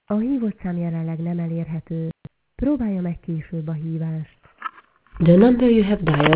A hívott szám jelenleg nem elérhető. Próbálja meg később a hívást. The number you have dialed